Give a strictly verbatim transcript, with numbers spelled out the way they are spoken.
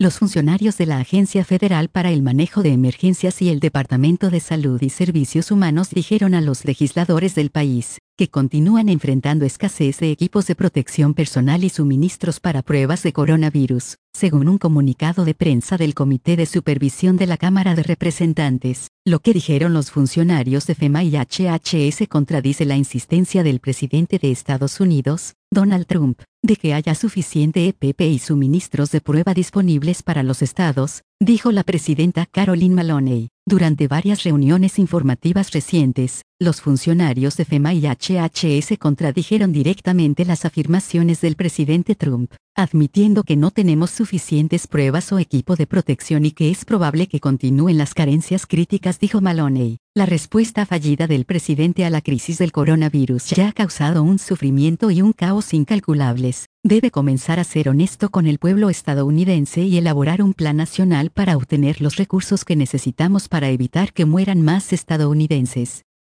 Los funcionarios de la Agencia Federal para el Manejo de Emergencias y el Departamento de Salud y Servicios Humanos dijeron a los legisladores del país que continúan enfrentando escasez de equipos de protección personal y suministros para pruebas de coronavirus, según un comunicado de prensa del Comité de Supervisión de la Cámara de Representantes. Lo que dijeron los funcionarios de FEMA y H H S contradice la insistencia del presidente de Estados Unidos, Donald Trump, de que haya suficiente E P P y suministros de prueba disponibles para los estados, dijo la presidenta Caroline Maloney. Durante varias reuniones informativas recientes, los funcionarios de FEMA y H H S contradijeron directamente las afirmaciones del presidente Trump, admitiendo que no tenemos suficientes pruebas o equipo de protección y que es probable que continúen las carencias críticas, dijo Maloney. La respuesta fallida del presidente a la crisis del coronavirus ya ha causado un sufrimiento y un caos incalculables. Debe comenzar a ser honesto con el pueblo estadounidense y elaborar un plan nacional para obtener los recursos que necesitamos para evitar que mueran más estadounidenses.